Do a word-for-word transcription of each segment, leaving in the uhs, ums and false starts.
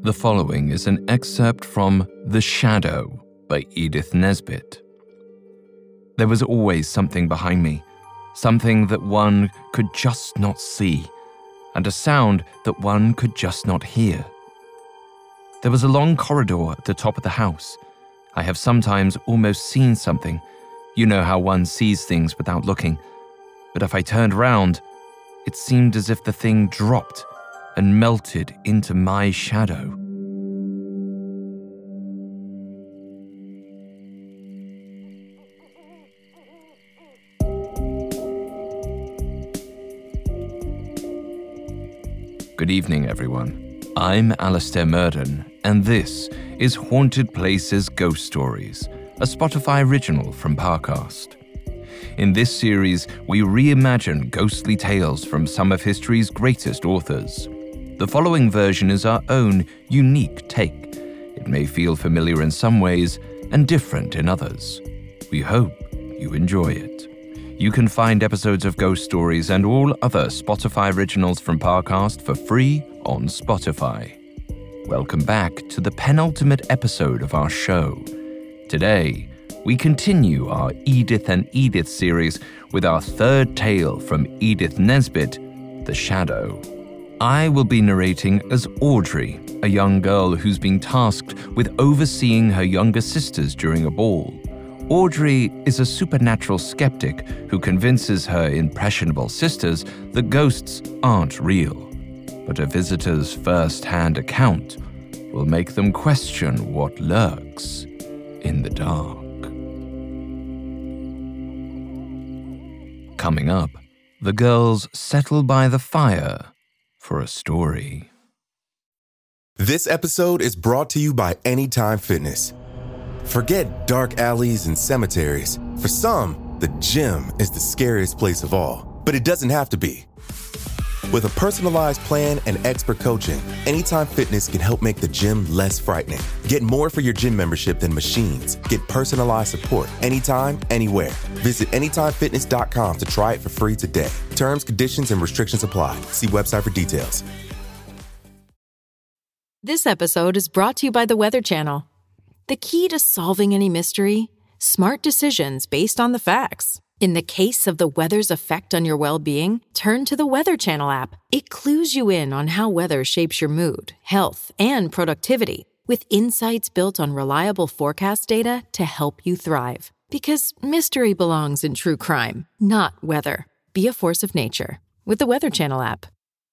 The following is an excerpt from The Shadow by Edith Nesbit. There was always something behind me, something that one could just not see, and a sound that one could just not hear. There was a long corridor at the top of the house. I have sometimes almost seen something. You know how one sees things without looking. But if I turned round, it seemed as if the thing dropped and melted into my shadow. Good evening, everyone. I'm Alastair Murden, and this is Haunted Places Ghost Stories, a Spotify original from Parcast. In this series, we reimagine ghostly tales from some of history's greatest authors. The following version is our own unique take. It may feel familiar in some ways and different in others. We hope you enjoy it. You can find episodes of Ghost Stories and all other Spotify originals from Parcast for free on Spotify. Welcome back to the penultimate episode of our show. Today, we continue our Edith and Edith series with our third tale from Edith Nesbit, The Shadow. I will be narrating as Audrey, a young girl who's been tasked with overseeing her younger sisters during a ball. Audrey is a supernatural skeptic who convinces her impressionable sisters that ghosts aren't real. But a visitor's first-hand account will make them question what lurks in the dark. Coming up, the girls settle by the fire for a story. This episode is brought to you by Anytime Fitness. Forget dark alleys and cemeteries. For some, the gym is the scariest place of all, but it doesn't have to be. With a personalized plan and expert coaching, Anytime Fitness can help make the gym less frightening. Get more for your gym membership than machines. Get personalized support anytime, anywhere. Visit anytime fitness dot com to try it for free today. Terms, conditions, and restrictions apply. See website for details. This episode is brought to you by the Weather Channel. The key to solving any mystery? Smart decisions based on the facts. In the case of the weather's effect on your well-being, turn to the Weather Channel app. It clues you in on how weather shapes your mood, health, and productivity, with insights built on reliable forecast data to help you thrive. Because mystery belongs in true crime, not weather. Be a force of nature with the Weather Channel app.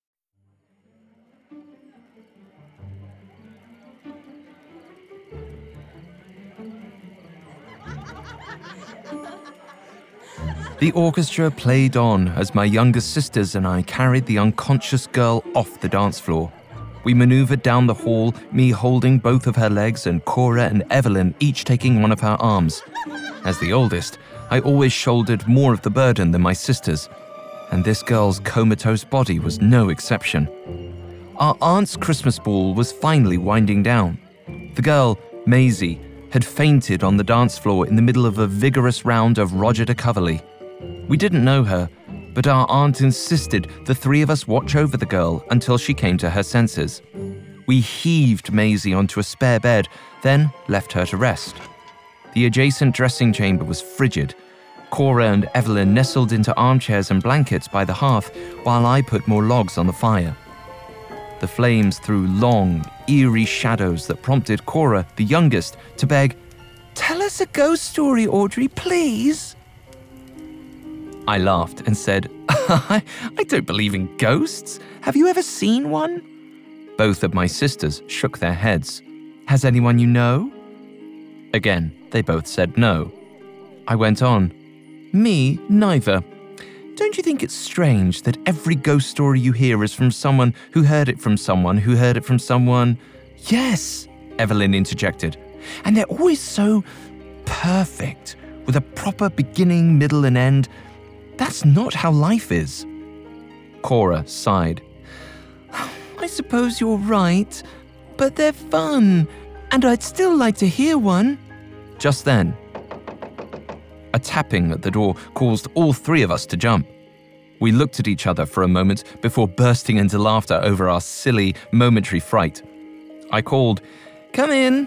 The orchestra played on as my younger sisters and I carried the unconscious girl off the dance floor. We maneuvered down the hall, me holding both of her legs and Cora and Evelyn each taking one of her arms. As the oldest, I always shouldered more of the burden than my sisters, and this girl's comatose body was no exception. Our aunt's Christmas ball was finally winding down. The girl, Maisie, had fainted on the dance floor in the middle of a vigorous round of Roger de Coverley. We didn't know her, but our aunt insisted the three of us watch over the girl until she came to her senses. We heaved Maisie onto a spare bed, then left her to rest. The adjacent dressing chamber was frigid. Cora and Evelyn nestled into armchairs and blankets by the hearth, while I put more logs on the fire. The flames threw long, eerie shadows that prompted Cora, the youngest, to beg, "Tell us a ghost story, Audrey, please." I laughed and said, I don't believe in ghosts. Have you ever seen one? Both of my sisters shook their heads. Has anyone you know? Again, they both said no. I went on. Me, neither. Don't you think it's strange that every ghost story you hear is from someone who heard it from someone who heard it from someone? Yes, Evelyn interjected. And they're always so perfect, with a proper beginning, middle, and end. That's not how life is. Cora sighed. I suppose you're right, but they're fun, and I'd still like to hear one. Just then, a tapping at the door caused all three of us to jump. We looked at each other for a moment before bursting into laughter over our silly, momentary fright. I called, "Come in."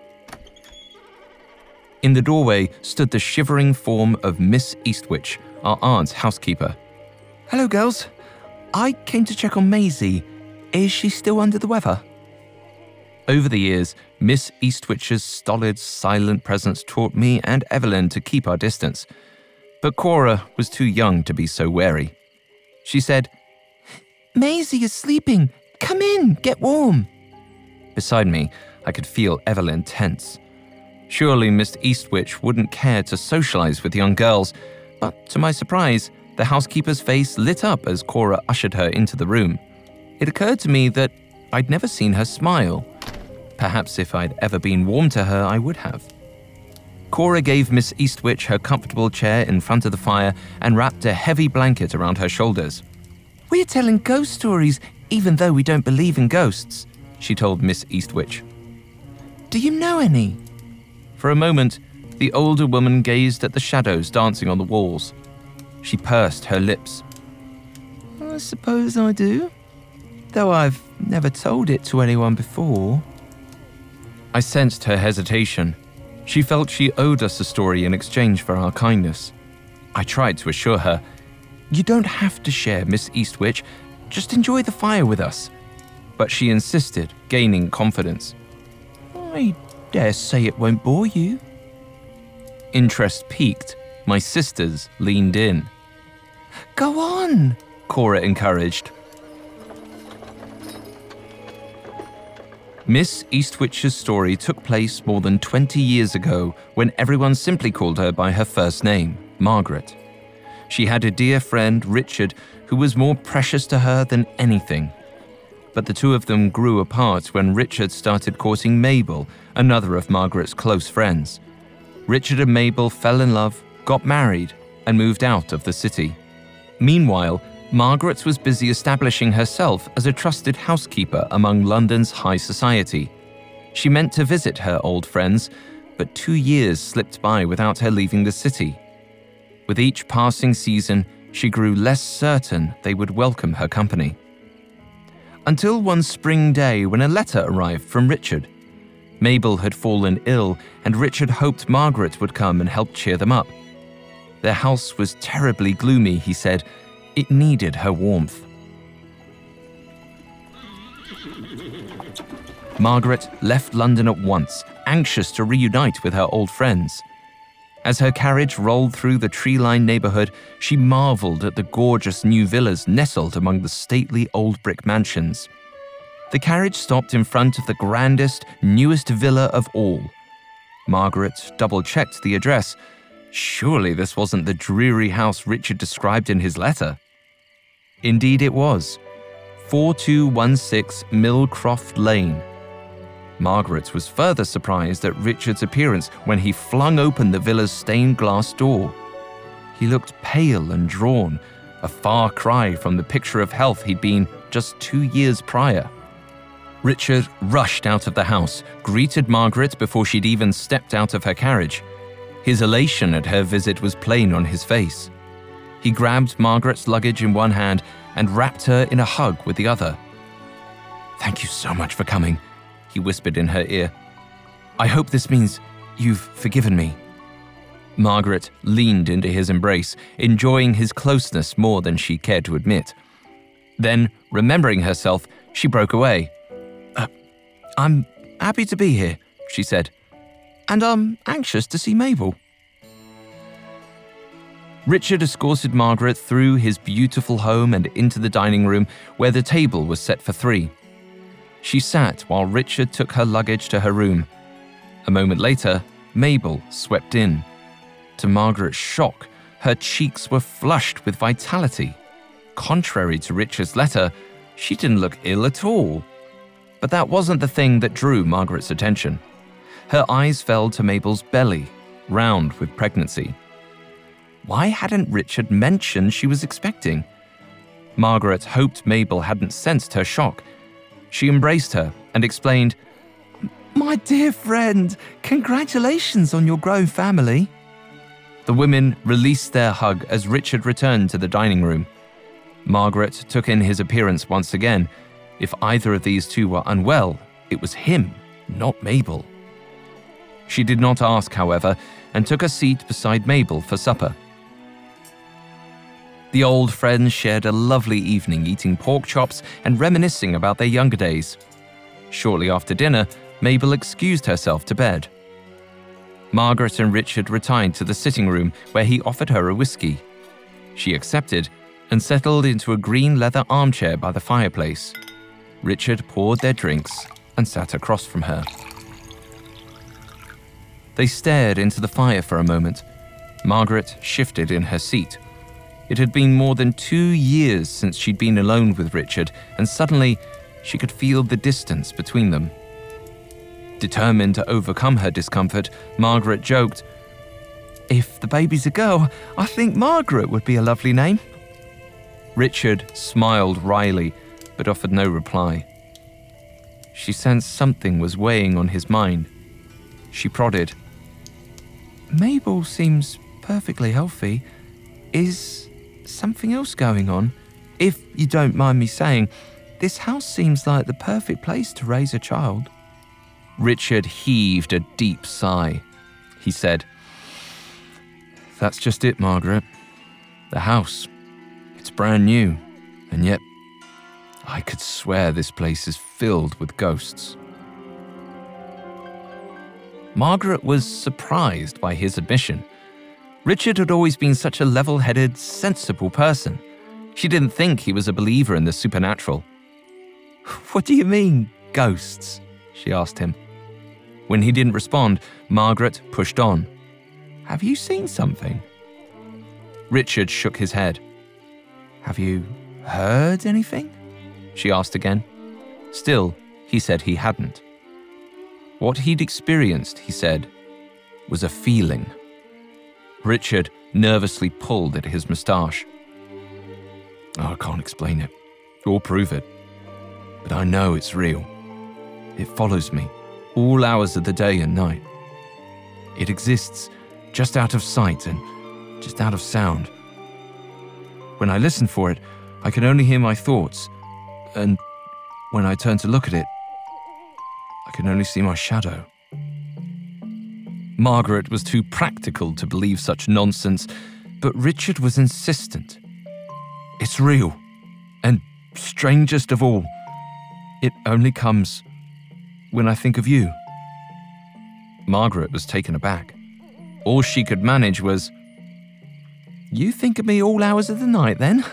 In the doorway stood the shivering form of Miss Eastwich, our aunt's housekeeper. "Hello, girls. I came to check on Maisie. Is she still under the weather?" Over the years, Miss Eastwich's stolid, silent presence taught me and Evelyn to keep our distance. But Cora was too young to be so wary. She said, "Maisie is sleeping. Come in, get warm." Beside me, I could feel Evelyn tense. Surely Miss Eastwich wouldn't care to socialize with young girls, but to my surprise, the housekeeper's face lit up as Cora ushered her into the room. It occurred to me that I'd never seen her smile. Perhaps if I'd ever been warm to her, I would have. Cora gave Miss Eastwich her comfortable chair in front of the fire and wrapped a heavy blanket around her shoulders. "We're telling ghost stories, even though we don't believe in ghosts," she told Miss Eastwich. "Do you know any?" For a moment, the older woman gazed at the shadows dancing on the walls. She pursed her lips. "I suppose I do, though I've never told it to anyone before." I sensed her hesitation. She felt she owed us a story in exchange for our kindness. I tried to assure her, "You don't have to share, Miss Eastwich. Just enjoy the fire with us." But she insisted, gaining confidence. "I dare say it won't bore you." Interest piqued. My sisters leaned in. "Go on," Cora encouraged. Miss Eastwich's story took place more than twenty years ago when everyone simply called her by her first name, Margaret. She had a dear friend, Richard, who was more precious to her than anything. But the two of them grew apart when Richard started courting Mabel, another of Margaret's close friends. Richard and Mabel fell in love, got married, and moved out of the city. Meanwhile, Margaret was busy establishing herself as a trusted housekeeper among London's high society. She meant to visit her old friends, but two years slipped by without her leaving the city. With each passing season, she grew less certain they would welcome her company. Until one spring day when a letter arrived from Richard. Mabel had fallen ill, and Richard hoped Margaret would come and help cheer them up. Their house was terribly gloomy, he said. It needed her warmth. Margaret left London at once, anxious to reunite with her old friends. As her carriage rolled through the tree-lined neighborhood, she marveled at the gorgeous new villas nestled among the stately old brick mansions. The carriage stopped in front of the grandest, newest villa of all. Margaret double-checked the address. Surely this wasn't the dreary house Richard described in his letter. Indeed it was. four two one six Millcroft Lane. Margaret was further surprised at Richard's appearance when he flung open the villa's stained glass door. He looked pale and drawn, a far cry from the picture of health he'd been just two years prior. Richard rushed out of the house, greeted Margaret before she'd even stepped out of her carriage. His elation at her visit was plain on his face. He grabbed Margaret's luggage in one hand and wrapped her in a hug with the other. "Thank you so much for coming," he whispered in her ear. "I hope this means you've forgiven me." Margaret leaned into his embrace, enjoying his closeness more than she cared to admit. Then, remembering herself, she broke away. Uh, "I'm happy to be here," she said. "And I'm anxious to see Mabel." Richard escorted Margaret through his beautiful home and into the dining room where the table was set for three. She sat while Richard took her luggage to her room. A moment later, Mabel swept in. To Margaret's shock, her cheeks were flushed with vitality. Contrary to Richard's letter, she didn't look ill at all. But that wasn't the thing that drew Margaret's attention. Her eyes fell to Mabel's belly, round with pregnancy. Why hadn't Richard mentioned she was expecting? Margaret hoped Mabel hadn't sensed her shock. She embraced her and explained, "My dear friend, congratulations on your grown family." The women released their hug as Richard returned to the dining room. Margaret took in his appearance once again. If either of these two were unwell, it was him, not Mabel. She did not ask, however, and took a seat beside Mabel for supper. The old friends shared a lovely evening eating pork chops and reminiscing about their younger days. Shortly after dinner, Mabel excused herself to bed. Margaret and Richard retired to the sitting room where he offered her a whiskey. She accepted and settled into a green leather armchair by the fireplace. Richard poured their drinks and sat across from her. They stared into the fire for a moment. Margaret shifted in her seat. It had been more than two years since she'd been alone with Richard, and suddenly she could feel the distance between them. Determined to overcome her discomfort, Margaret joked, "If the baby's a girl, I think Margaret would be a lovely name." Richard smiled wryly, but offered no reply. She sensed something was weighing on his mind. She prodded. "Mabel seems perfectly healthy. Is something else going on? If you don't mind me saying, this house seems like the perfect place to raise a child." Richard heaved a deep sigh. He said, "That's just it, Margaret. The house. It's brand new, and yet I could swear this place is filled with ghosts." Margaret was surprised by his admission. Richard had always been such a level-headed, sensible person. She didn't think he was a believer in the supernatural. "What do you mean, ghosts?" she asked him. When he didn't respond, Margaret pushed on. "Have you seen something?" Richard shook his head. "Have you heard anything?" she asked again. Still, he said he hadn't. What he'd experienced, he said, was a feeling. Richard nervously pulled at his moustache. "Oh, I can't explain it, or prove it, but I know it's real. It follows me, all hours of the day and night. It exists just out of sight and just out of sound. When I listen for it, I can only hear my thoughts, and when I turn to look at it, I can only see my shadow." Margaret was too practical to believe such nonsense, but Richard was insistent. "It's real, and strangest of all, it only comes when I think of you." Margaret was taken aback. All she could manage was, "You think of me all hours of the night, then?"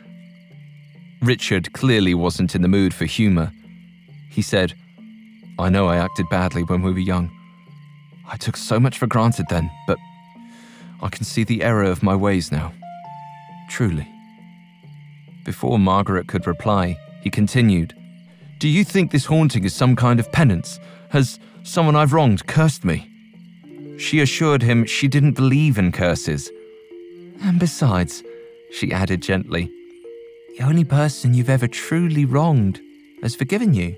Richard clearly wasn't in the mood for humor. He said, "I know I acted badly when we were young. I took so much for granted then, but I can see the error of my ways now. Truly." Before Margaret could reply, he continued, "Do you think this haunting is some kind of penance? Has someone I've wronged cursed me?" She assured him she didn't believe in curses. "And besides," she added gently, "the only person you've ever truly wronged has forgiven you."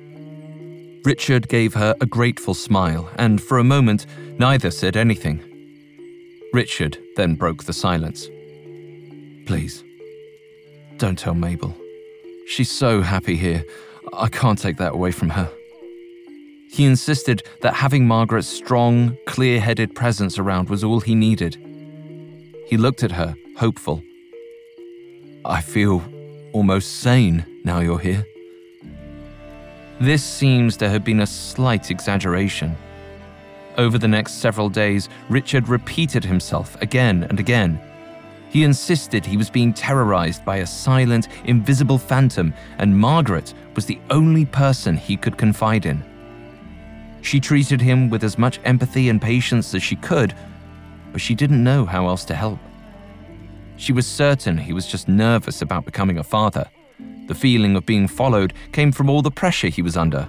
Richard gave her a grateful smile, and for a moment, neither said anything. Richard then broke the silence. "Please, don't tell Mabel. She's so happy here. I can't take that away from her." He insisted that having Margaret's strong, clear-headed presence around was all he needed. He looked at her, hopeful. "I feel almost sane now you're here." This seems to have been a slight exaggeration. Over the next several days, Richard repeated himself again and again. He insisted he was being terrorized by a silent, invisible phantom, and Margaret was the only person he could confide in. She treated him with as much empathy and patience as she could, but she didn't know how else to help. She was certain he was just nervous about becoming a father. The feeling of being followed came from all the pressure he was under.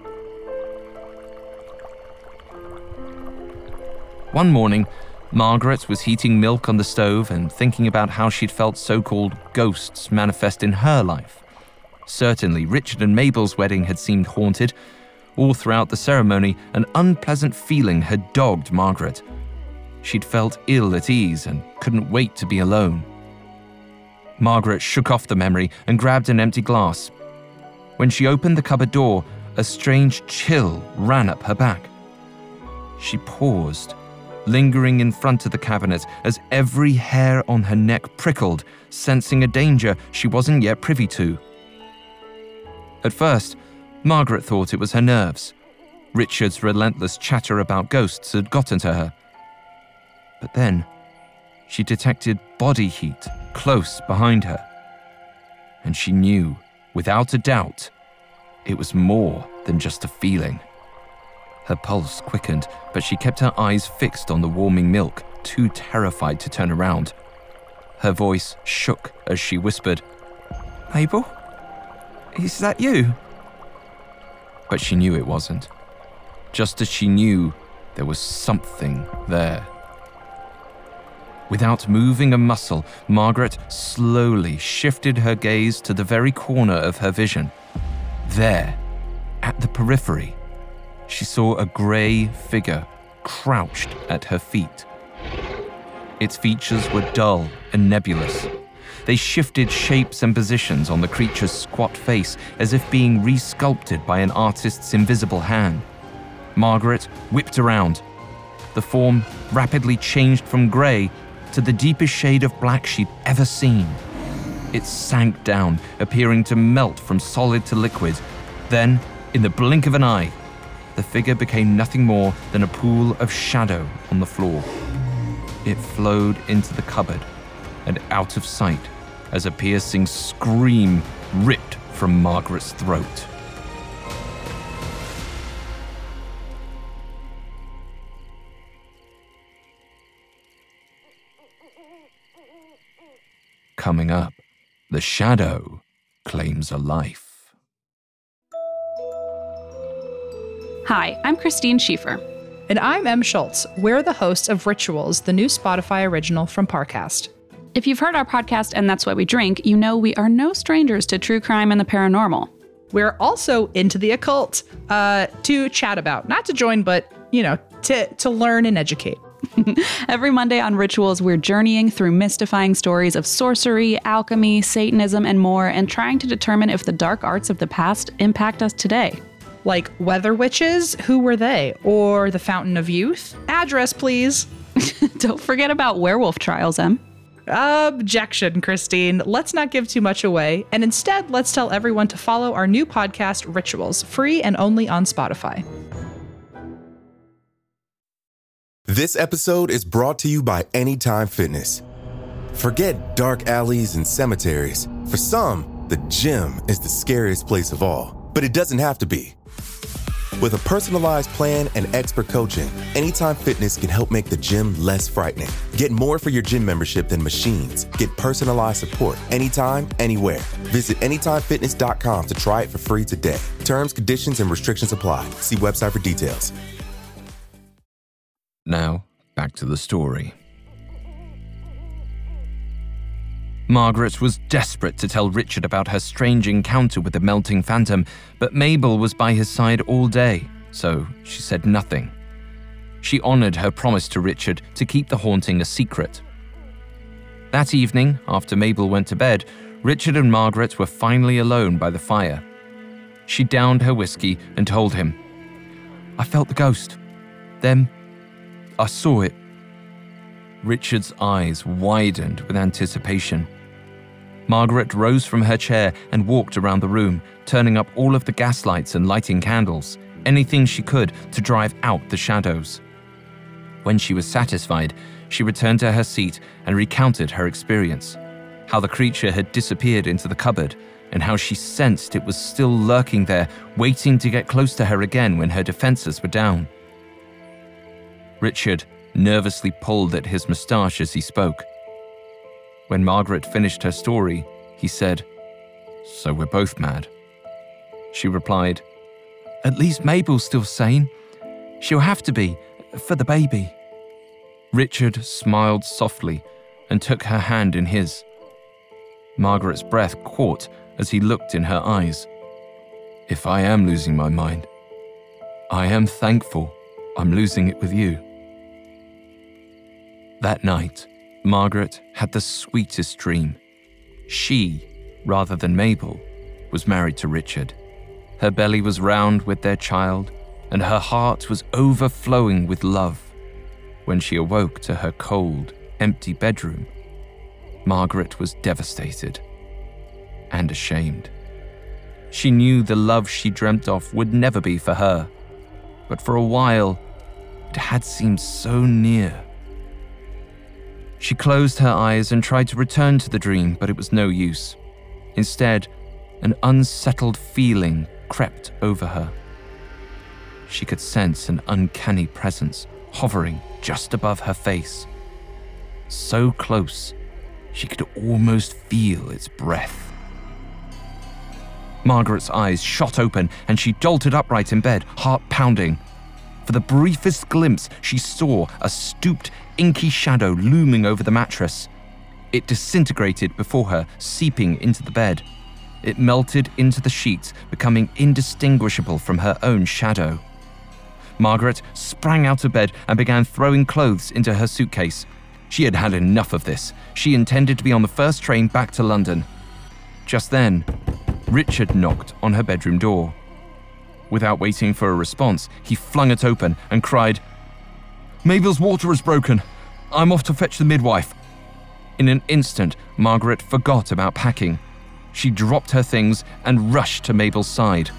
One morning, Margaret was heating milk on the stove and thinking about how she'd felt so-called ghosts manifest in her life. Certainly, Richard and Mabel's wedding had seemed haunted. All throughout the ceremony, an unpleasant feeling had dogged Margaret. She'd felt ill at ease and couldn't wait to be alone. Margaret shook off the memory and grabbed an empty glass. When she opened the cupboard door, a strange chill ran up her back. She paused, lingering in front of the cabinet as every hair on her neck prickled, sensing a danger she wasn't yet privy to. At first, Margaret thought it was her nerves. Richard's relentless chatter about ghosts had gotten to her. But then, she detected body heat close behind her. And she knew, without a doubt, it was more than just a feeling. Her pulse quickened, but she kept her eyes fixed on the warming milk, too terrified to turn around. Her voice shook as she whispered, "Mabel? Is that you?" But she knew it wasn't. Just as she knew there was something there. Without moving a muscle, Margaret slowly shifted her gaze to the very corner of her vision. There, at the periphery, she saw a grey figure crouched at her feet. Its features were dull and nebulous. They shifted shapes and positions on the creature's squat face as if being resculpted by an artist's invisible hand. Margaret whipped around. The form rapidly changed from grey to the deepest shade of black she'd ever seen. It sank down, appearing to melt from solid to liquid. Then, in the blink of an eye, the figure became nothing more than a pool of shadow on the floor. It flowed into the cupboard and out of sight as a piercing scream ripped from Margaret's throat. Coming up, the shadow claims a life. Hi, I'm Christine Schieffer. And I'm Em Schultz. We're the hosts of Rituals, the new Spotify original from Parcast. If you've heard our podcast and That's Why We Drink, you know we are no strangers to true crime and the paranormal. We're also into the occult, uh, to chat about, not to join, but, you know, to, to learn and educate. Every Monday on Rituals, we're journeying through mystifying stories of sorcery, alchemy, Satanism, and more, and trying to determine if the dark arts of the past impact us today. Like weather witches, who were they? Or the Fountain of Youth? Address, please. Don't forget about werewolf trials, Em. Objection, Christine. Let's not give too much away, and instead, let's tell everyone to follow our new podcast, Rituals, free and only on Spotify. This episode is brought to you by Anytime Fitness. Forget dark alleys and cemeteries. For some, the gym is the scariest place of all, but it doesn't have to be. With a personalized plan and expert coaching, Anytime Fitness can help make the gym less frightening. Get more for your gym membership than machines. Get personalized support anytime, anywhere. Visit anytime fitness dot com to try it for free today. Terms, conditions, and restrictions apply. See website for details. Now, back to the story. Margaret was desperate to tell Richard about her strange encounter with the melting phantom, but Mabel was by his side all day, so she said nothing. She honored her promise to Richard to keep the haunting a secret. That evening, after Mabel went to bed, Richard and Margaret were finally alone by the fire. She downed her whiskey and told him, "I felt the ghost. Then I saw it." Richard's eyes widened with anticipation. Margaret rose from her chair and walked around the room, turning up all of the gas lights and lighting candles, anything she could to drive out the shadows. When she was satisfied, she returned to her seat and recounted her experience, how the creature had disappeared into the cupboard, and how she sensed it was still lurking there, waiting to get close to her again when her defenses were down. Richard nervously pulled at his moustache as he spoke. When Margaret finished her story, he said, "So we're both mad." She replied, "At least Mabel's still sane. She'll have to be, for the baby." Richard smiled softly and took her hand in his. Margaret's breath caught as he looked in her eyes. "If I am losing my mind, I am thankful I'm losing it with you." That night, Margaret had the sweetest dream. She, rather than Mabel, was married to Richard. Her belly was round with their child, and her heart was overflowing with love. When she awoke to her cold, empty bedroom, Margaret was devastated and ashamed. She knew the love she dreamt of would never be for her, but for a while, it had seemed so near. She closed her eyes and tried to return to the dream, but it was no use. Instead, an unsettled feeling crept over her. She could sense an uncanny presence hovering just above her face. So close, she could almost feel its breath. Margaret's eyes shot open and she jolted upright in bed, heart pounding. For the briefest glimpse, she saw a stooped, inky shadow looming over the mattress. It disintegrated before her, seeping into the bed. It melted into the sheets, becoming indistinguishable from her own shadow. Margaret sprang out of bed and began throwing clothes into her suitcase. She had had enough of this. She intended to be on the first train back to London. Just then, Richard knocked on her bedroom door. Without waiting for a response, he flung it open and cried, "Mabel's water is broken. I'm off to fetch the midwife." In an instant, Margaret forgot about packing. She dropped her things and rushed to Mabel's side.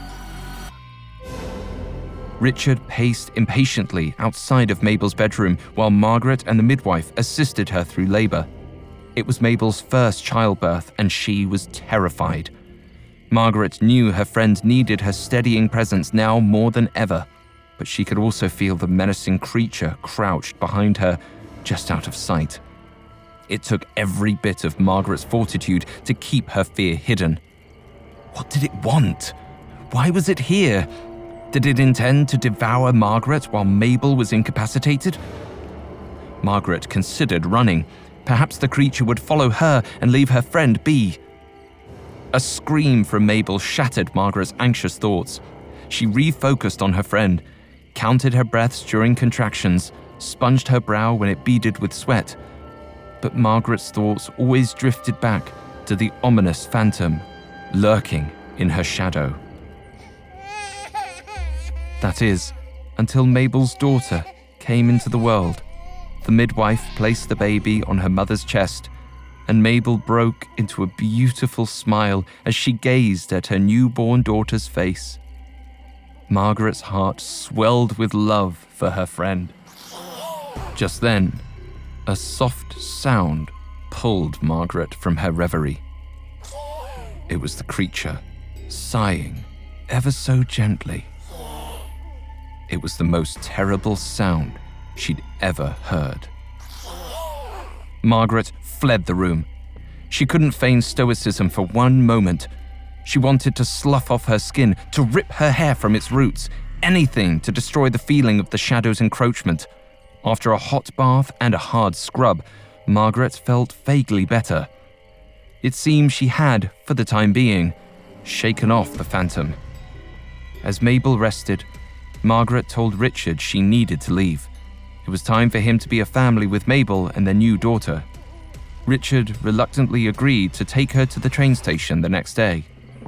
Richard paced impatiently outside of Mabel's bedroom while Margaret and the midwife assisted her through labor. It was Mabel's first childbirth, and she was terrified. Margaret knew her friend needed her steadying presence now more than ever, but she could also feel the menacing creature crouched behind her, just out of sight. It took every bit of Margaret's fortitude to keep her fear hidden. What did it want? Why was it here? Did it intend to devour Margaret while Mabel was incapacitated? Margaret considered running. Perhaps the creature would follow her and leave her friend be. A scream from Mabel shattered Margaret's anxious thoughts. She refocused on her friend, counted her breaths during contractions, sponged her brow when it beaded with sweat. But Margaret's thoughts always drifted back to the ominous phantom lurking in her shadow. That is, until Mabel's daughter came into the world. The midwife placed the baby on her mother's chest, and Mabel broke into a beautiful smile as she gazed at her newborn daughter's face. Margaret's heart swelled with love for her friend. Just then, a soft sound pulled Margaret from her reverie. It was the creature, sighing ever so gently. It was the most terrible sound she'd ever heard. Margaret fled the room. She couldn't feign stoicism for one moment. She wanted to slough off her skin, to rip her hair from its roots, anything to destroy the feeling of the shadow's encroachment. After a hot bath and a hard scrub, Margaret felt vaguely better. It seemed she had, for the time being, shaken off the phantom. As Mabel rested, Margaret told Richard she needed to leave. It was time for him to be a family with Mabel and their new daughter. Richard reluctantly agreed to take her to the train station the next day.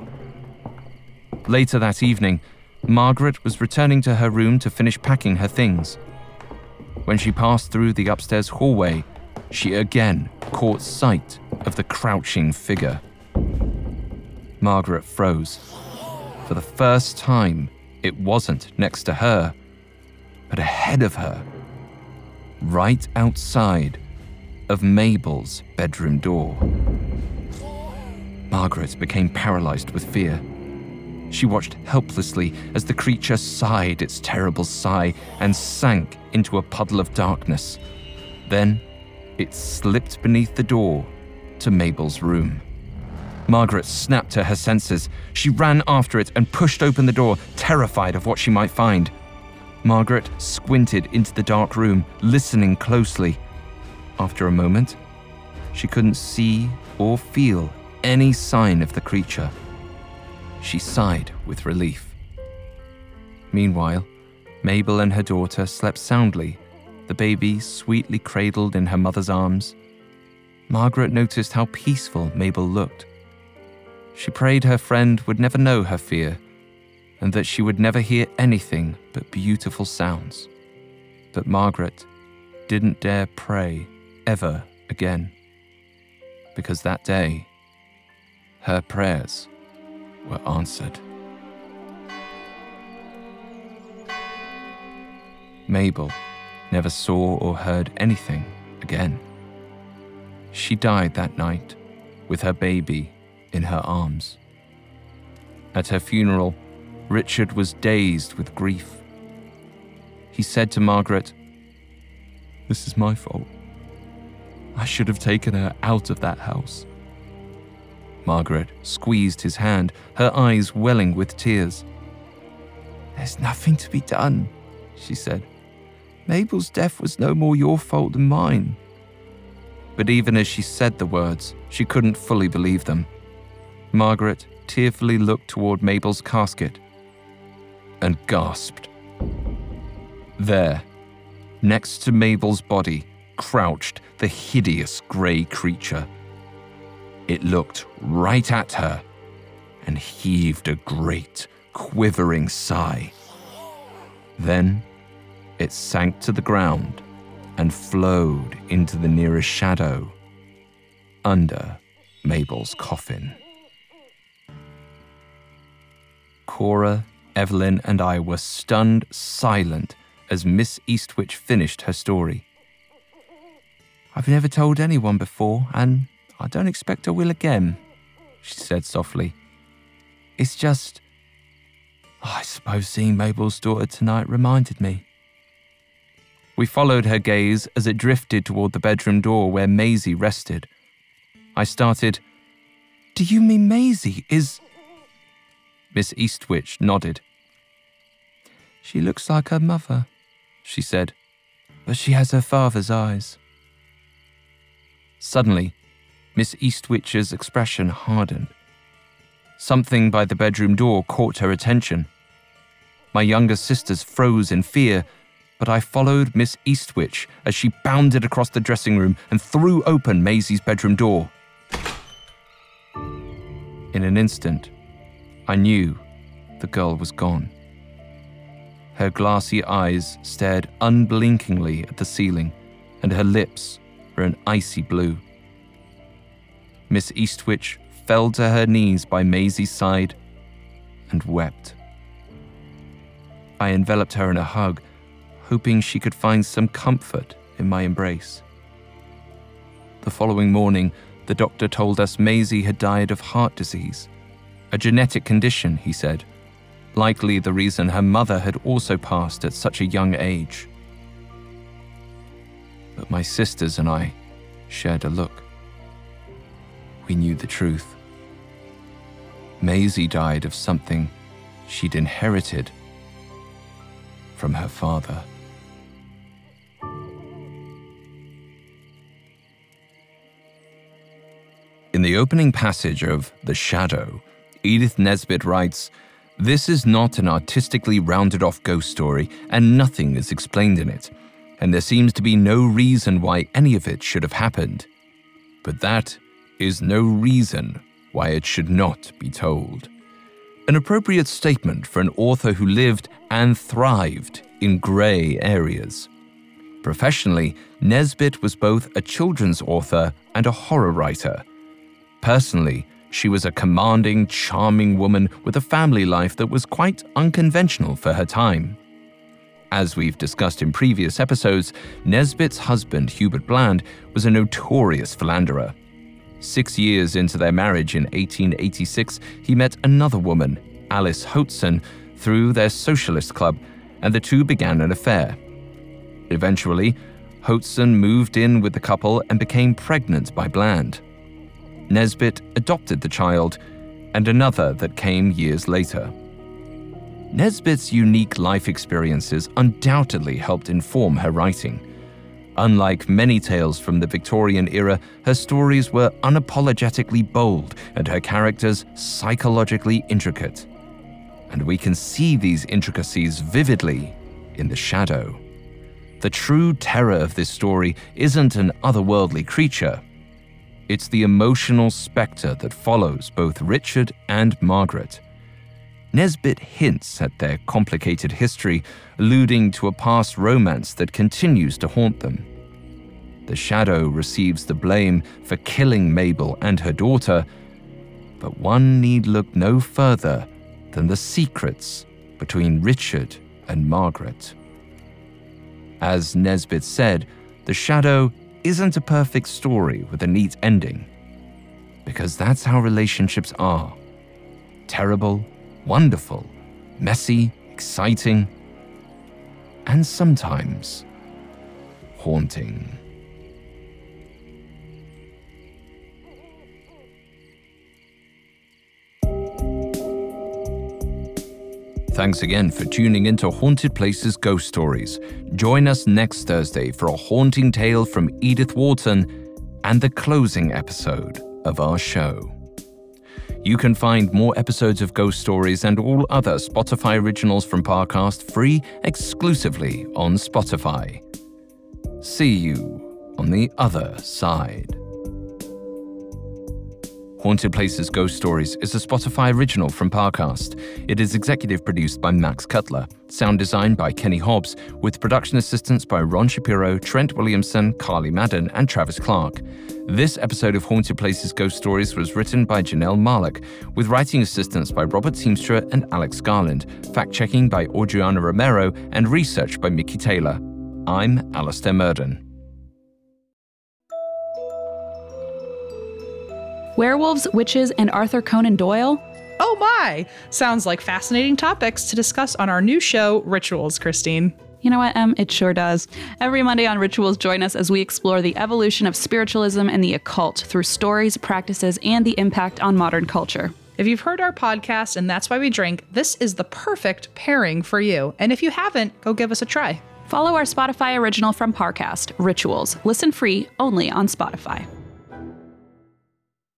Later that evening, Margaret was returning to her room to finish packing her things. When she passed through the upstairs hallway, she again caught sight of the crouching figure. Margaret froze. For the first time, it wasn't next to her, but ahead of her, right outside of Mabel's bedroom door. Margaret became paralyzed with fear. She watched helplessly as the creature sighed its terrible sigh and sank into a puddle of darkness. Then, it slipped beneath the door to Mabel's room. Margaret snapped to her senses. She ran after it and pushed open the door, terrified of what she might find. Margaret squinted into the dark room, listening closely. After a moment, she couldn't see or feel any sign of the creature. She sighed with relief. Meanwhile, Mabel and her daughter slept soundly, the baby sweetly cradled in her mother's arms. Margaret noticed how peaceful Mabel looked. She prayed her friend would never know her fear and that she would never hear anything but beautiful sounds. But Margaret didn't dare pray ever again, because that day, her prayers were answered. Mabel never saw or heard anything again. She died that night with her baby in her arms. At her funeral, Richard was dazed with grief. He said to Margaret, "This is my fault. I should have taken her out of that house." Margaret squeezed his hand, her eyes welling with tears. "There's nothing to be done," she said. "Mabel's death was no more your fault than mine." But even as she said the words, she couldn't fully believe them. Margaret tearfully looked toward Mabel's casket and gasped. There, next to Mabel's body, crouched the hideous grey creature. It looked right at her and heaved a great, quivering sigh. Then it sank to the ground and flowed into the nearest shadow under Mabel's coffin. Cora, Evelyn, and I were stunned silent as Miss Eastwich finished her story. "I've never told anyone before, and I don't expect I will again," she said softly. "It's just, I suppose seeing Mabel's daughter tonight reminded me." We followed her gaze as it drifted toward the bedroom door where Maisie rested. I started, "Do you mean Maisie is—" Miss Eastwich nodded. "She looks like her mother," she said, "but she has her father's eyes." Suddenly, Miss Eastwich's expression hardened. Something by the bedroom door caught her attention. My younger sisters froze in fear, but I followed Miss Eastwich as she bounded across the dressing room and threw open Maisie's bedroom door. In an instant, I knew the girl was gone. Her glassy eyes stared unblinkingly at the ceiling, and her lips were an icy blue. Miss Eastwich fell to her knees by Maisie's side and wept. I enveloped her in a hug, hoping she could find some comfort in my embrace. The following morning, the doctor told us Maisie had died of heart disease, a genetic condition, he said, likely the reason her mother had also passed at such a young age. But my sisters and I shared a look. We knew the truth. Maisie died of something she'd inherited from her father. In the opening passage of The Shadow, Edith Nesbit writes, "This is not an artistically rounded-off ghost story, and nothing is explained in it, and there seems to be no reason why any of it should have happened. But that is no reason why it should not be told." An appropriate statement for an author who lived and thrived in grey areas. Professionally, Nesbit was both a children's author and a horror writer. Personally, she was a commanding, charming woman with a family life that was quite unconventional for her time. As we've discussed in previous episodes, Nesbit's husband, Hubert Bland, was a notorious philanderer. Six years into their marriage in eighteen eighty-six, he met another woman, Alice Hoatzin, through their socialist club, and the two began an affair. Eventually, Hoatzin moved in with the couple and became pregnant by Bland. Nesbit adopted the child, and another that came years later. Nesbit's unique life experiences undoubtedly helped inform her writing. Unlike many tales from the Victorian era, her stories were unapologetically bold and her characters psychologically intricate. And we can see these intricacies vividly in The Shadow. The true terror of this story isn't an otherworldly creature. It's the emotional specter that follows both Richard and Margaret. Nesbit hints at their complicated history, alluding to a past romance that continues to haunt them. The Shadow receives the blame for killing Mabel and her daughter, but one need look no further than the secrets between Richard and Margaret. As Nesbit said, The Shadow isn't a perfect story with a neat ending, because that's how relationships are. Terrible, wonderful, messy, exciting, and sometimes haunting. Thanks again for tuning into Haunted Places Ghost Stories. Join us next Thursday for a haunting tale from Edith Wharton and the closing episode of our show. You can find more episodes of Ghost Stories and all other Spotify originals from Parcast free exclusively on Spotify. See you on the other side. Haunted Places Ghost Stories is a Spotify original from Parcast. It is executive produced by Max Cutler, sound designed by Kenny Hobbs, with production assistance by Ron Shapiro, Trent Williamson, Carly Madden, and Travis Clark. This episode of Haunted Places Ghost Stories was written by Janelle Marlock, with writing assistance by Robert Teamstra and Alex Garland, fact-checking by Audriana Romero, and research by Mickey Taylor. I'm Alistair Murden. Werewolves, witches, and Arthur Conan Doyle? Oh my! Sounds like fascinating topics to discuss on our new show, Rituals, Christine. You know what, Em? It sure does. Every Monday on Rituals, join us as we explore the evolution of spiritualism and the occult through stories, practices, and the impact on modern culture. If you've heard our podcast and That's Why We Drink, this is the perfect pairing for you. And if you haven't, go give us a try. Follow our Spotify original from Parcast, Rituals. Listen free only on Spotify.